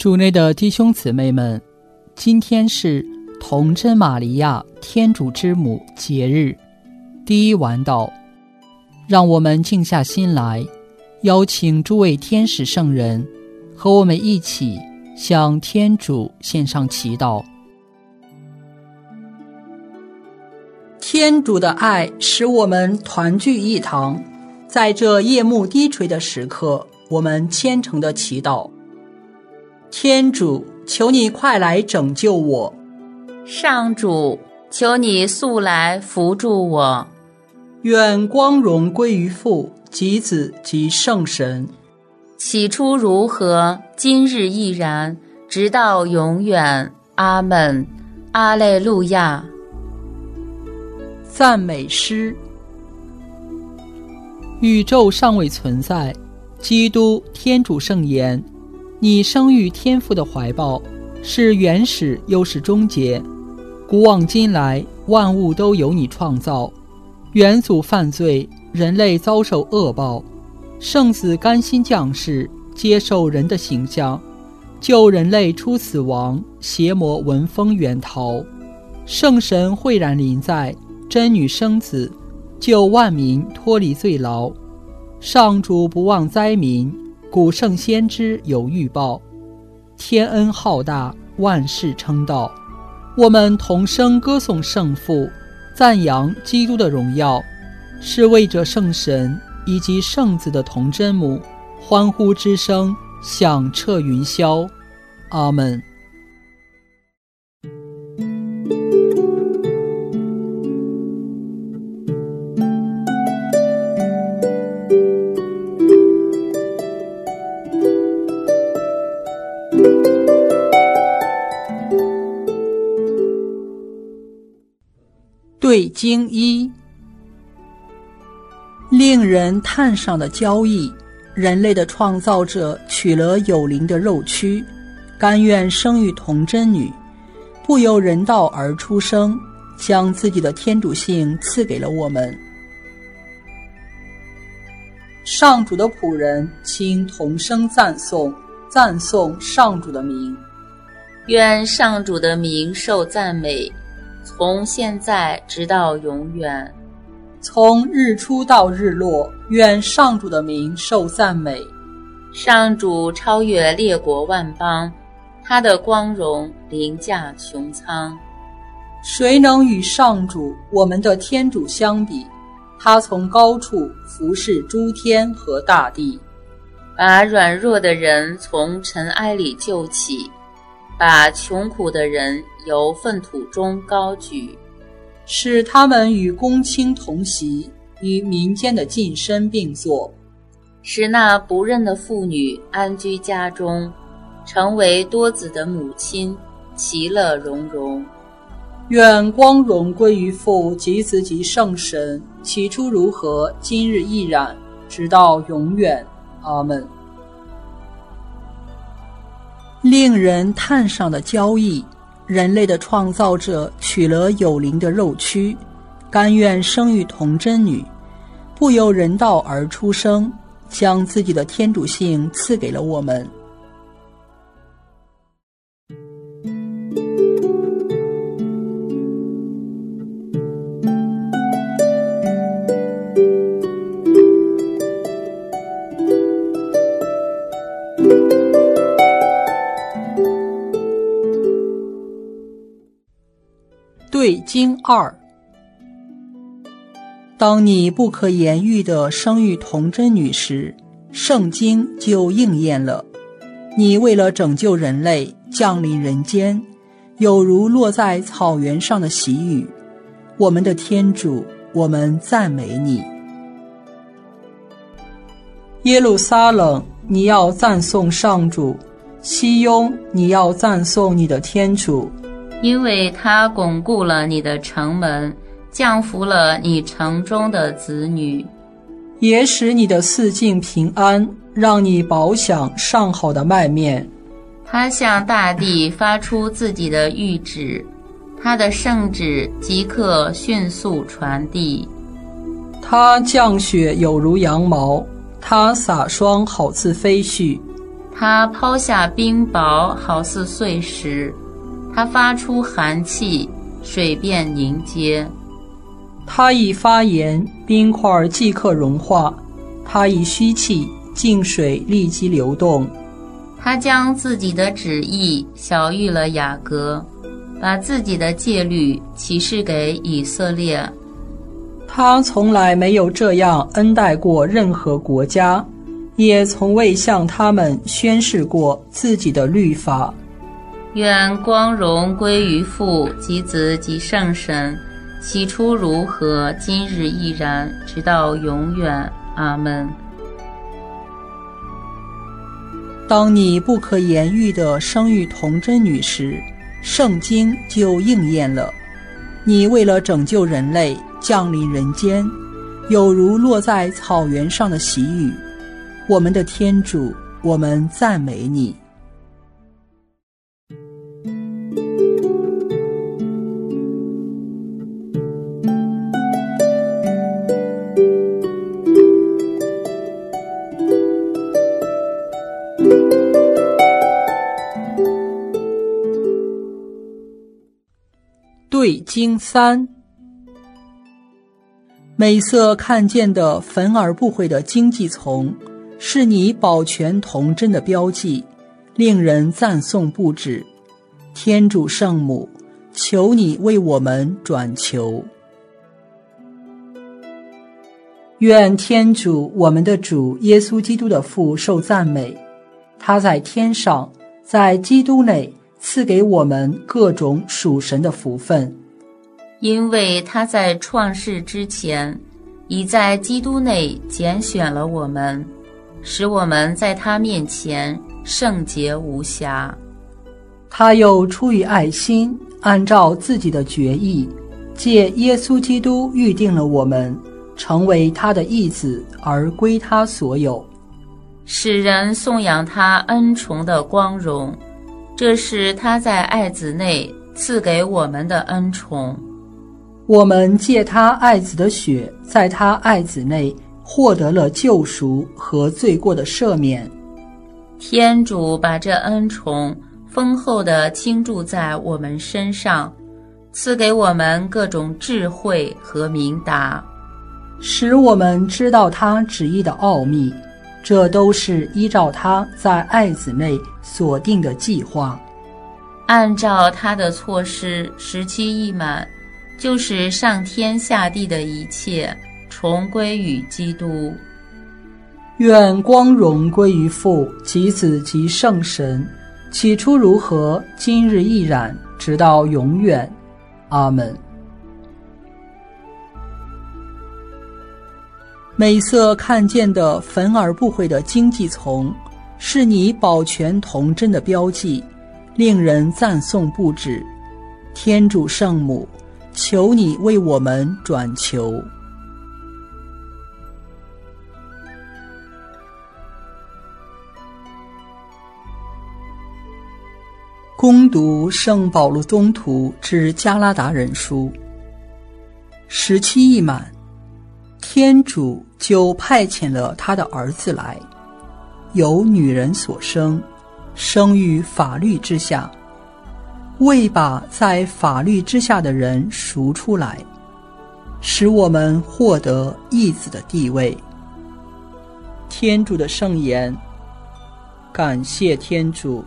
主内的弟兄姊妹们，今天是童真玛利亚天主之母节日，第一晚祷。让我们静下心来，邀请诸位天使圣人和我们一起向天主献上祈祷。天主的爱使我们团聚一堂，在这夜幕低垂的时刻，我们虔诚地祈祷。天主，求你快来拯救我。 上主，求你速来扶助我。 愿光荣归于父及子及圣神。 起初如何，今日亦然，直到永远。阿们。阿肋路亚。 赞美诗。宇宙尚未存在，基督天主圣言，你生于天父的怀抱，是原始又是终结。古往今来，万物都由你创造。元祖犯罪，人类遭受恶报，圣子甘心降世，接受人的形象，救人类出死亡，邪魔闻风远逃。圣神慧然临在，真女生子，救万民脱离罪牢。上主不忘灾民，古圣先知有预报。天恩浩大，万事称道。我们同声歌颂圣父，赞扬基督的荣耀，是为着圣神以及圣子的童真母，欢呼之声响彻云霄。阿们。对经一，令人叹赏的交易，人类的创造者取了有灵的肉躯，甘愿生育童真女，不由人道而出生，将自己的天主性赐给了我们。上主的仆人，请同声赞颂，赞颂上主的名。 愿上主的名受赞美，从现在直到永远。 从日出到日落，愿上主的名受赞美。 上主超越列国万邦，他的光荣凌驾穹苍。 谁能与上主我们的天主相比？他从高处俯视诸天和大地， 把软弱的人从尘埃里救起，把穷苦的人由粪土中高举， 使他们与公卿同席，与民间的近身并坐， 使那不认的妇女安居家中，成为多子的母亲，其乐融融。 愿光荣归于父及子及圣神，起初如何，今日亦然，直到永远。阿们。令人叹赏的交易，人类的创造者取了有灵的肉躯，甘愿生育童真女，不由人道而出生，将自己的天主性赐给了我们。对经二。当你不可言喻地生育童真女时，圣经就应验了。你为了拯救人类降临人间，有如落在草原上的喜雨。我们的天主，我们赞美你。耶路撒冷，你要赞颂上主；熙雍，你要赞颂你的天主。 因为他巩固了你的城门，降服了你城中的子女， 也使你的四境平安，让你饱享上好的麦面。 他向大地发出自己的谕旨，他的圣旨即刻迅速传递。 他降雪有如羊毛，他洒霜好似飞絮， 他抛下冰雹，好似碎石；他发出寒气，水便凝结。 他一发言，冰块即刻融化；他一吸气，静水立即流动。 他将自己的旨意晓谕了雅各，把自己的戒律启示给以色列。 他从来没有这样恩待过任何国家，也从未向他们宣示过自己的律法。 愿光荣归于父及子及圣神，起初如何，今日亦然，直到永远。阿们。 当你不可言喻地生育童贞女时，圣经就应验了。你为了拯救人类降临人间，有如落在草原上的喜雨。我们的天主，我们赞美你。对经3，美色看见的焚而不毁的荆棘丛，是你保全童贞的标记，令人赞颂不止。天主圣母，求你为我们转求。愿天主我们的主耶稣基督的父受赞美，他在天上，在基督内赐给我们各种属神的福分， 因为他在创世之前，已在基督内拣选了我们，使我们在他面前圣洁无瑕。 他又出于爱心，按照自己的决意，借耶稣基督预定了我们，成为他的义子，而归他所有， 使人颂扬他恩宠的光荣。这是他在爱子内赐给我们的恩宠。 我们借他爱子的血，在他爱子内获得了救赎和罪过的赦免。 天主把这恩宠丰厚地倾注在我们身上，赐给我们各种智慧和明达， 使我们知道他旨意的奥秘，这都是依照他在爱子内所定的计划， 按照他的措施，时期一满，就使上天下地的一切重归于基督。 愿光荣归于父及子及圣神，起初如何，今日亦然，直到永远。阿们。美色看见的焚而不毁的荆棘丛，是你保全童贞的标记，令人赞颂不止。天主圣母，求你为我们转求。恭读圣保禄宗徒致加拉达人书。时期一满，天主就派遣了他的儿子来，由女人所生，生于法律之下，为把在法律之下的人赎出来，使我们获得义子的地位。天主的圣言，感谢天主。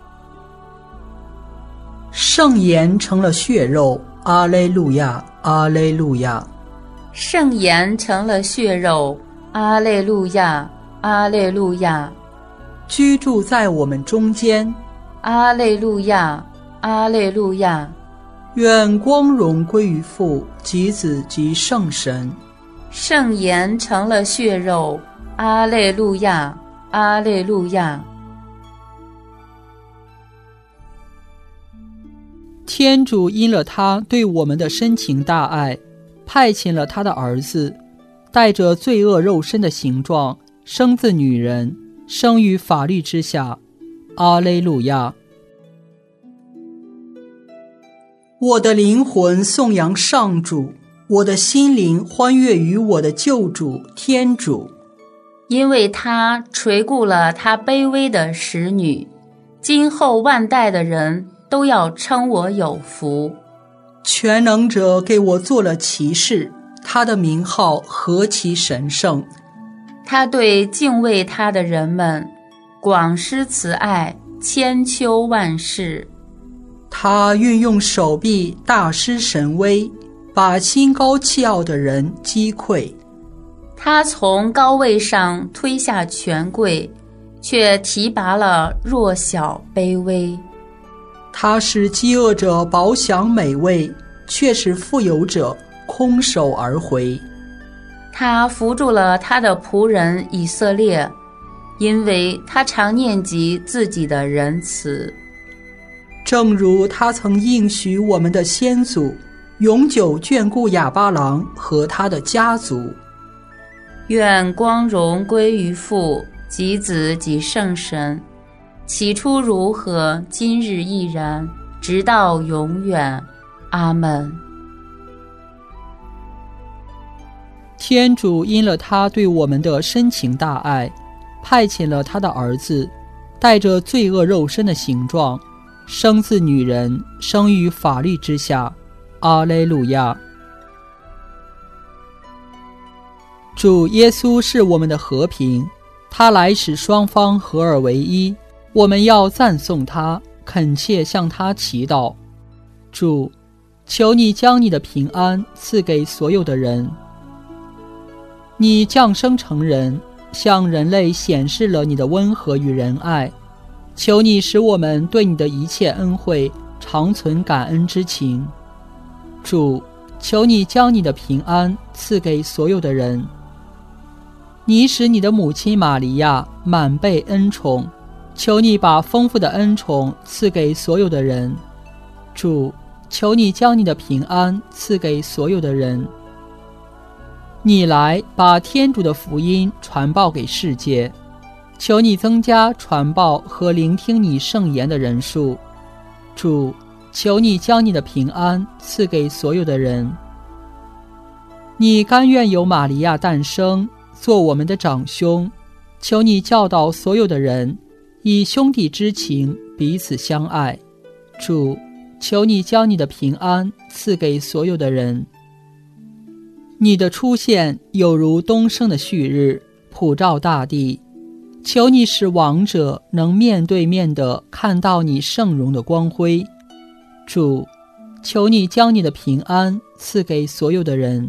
圣言成了血肉，阿肋路亚，阿肋路亚。 圣言成了血肉，阿肋路亚，阿肋路亚。 居住在我们中间， 阿肋路亚，阿肋路亚。 愿光荣归于父及子及圣神。 圣言成了血肉，阿肋路亚，阿肋路亚。 天主因了他对我们的深情大爱，派遣了他的儿子，带着罪恶肉身的形状，生自女人，生于法律之下。阿肋路亚。我的灵魂颂扬上主，我的心灵欢悦于我的救主天主， 因为他垂顾了他卑微的使女，今后万代的人都要称我有福。 全能者给我做了奇事，他的名号何其神圣！ 他对敬畏他的人们广施慈爱，千秋万世。 他运用手臂大施神威，把心高气傲的人击溃。 他从高位上推下权贵，却提拔了弱小卑微。 他使饥饿者饱享美味，却使富有者空手而回。 他扶助了他的仆人以色列，因为他常念及自己的仁慈。 正如他曾应许我们的先祖，永久眷顾亚巴郎和他的家族。 愿光荣归于父及子及圣神，起初如何，今日亦然，直到永远。阿们。 天主因了他对我们的深情大爱，派遣了他的儿子，带着罪恶肉身的形状，生自女人，生于法律之下。阿肋路亚。主耶稣是我们的和平，他来使双方合而为一，我们要赞颂他，恳切向他祈祷。主，求你将你的平安赐给所有的人。你降生成人，向人类显示了你的温和与仁爱，求你使我们对你的一切恩惠常存感恩之情。主，求你将你的平安赐给所有的人。你使你的母亲玛利亚满被恩宠，求你把丰富的恩宠赐给所有的人。主，求你将你的平安赐给所有的人。你来把天主的福音传报给世界，求你增加传报和聆听你圣言的人数。主，求你将你的平安赐给所有的人。你甘愿有玛利亚诞生，做我们的长兄，求你教导所有的人，以兄弟之情彼此相爱。主，求你将你的平安赐给所有的人。你的出现有如东升的旭日，普照大地，求你使亡者能面对面地看到你圣容的光辉。主，求你将你的平安赐给所有的人。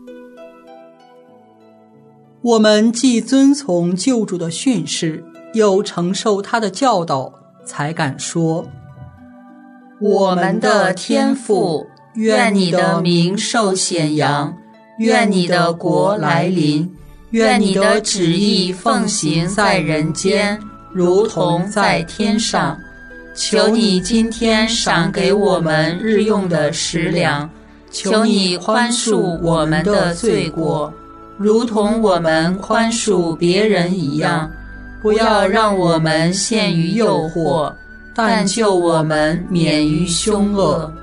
我们既遵从救主的训示，又承受他的教导，才敢说： 我们的天父，愿你的名受显扬，愿你的国来临，愿你的旨意奉行在人间，如同在天上。求你今天赏给我们日用的食粮，求你宽恕我们的罪过，如同我们宽恕别人一样。不要让我们陷于诱惑，但救我们免于凶恶。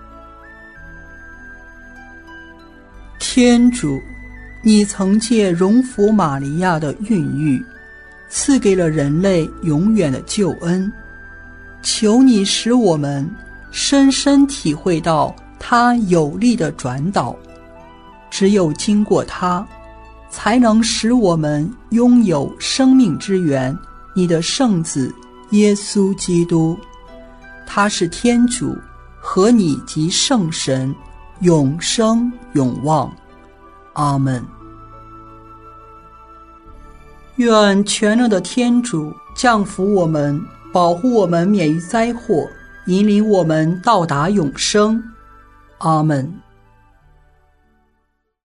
天主，你曾借容福玛利亚的孕育，赐给了人类永远的救恩。求你使我们深深体会到他有力的转导，只有经过他，才能使我们拥有生命之源，你的圣子耶稣基督。他是天主，和你及圣神永生永望。阿们。愿全能的天主降福我们，保护我们免于灾祸，引领我们到达永生。阿们。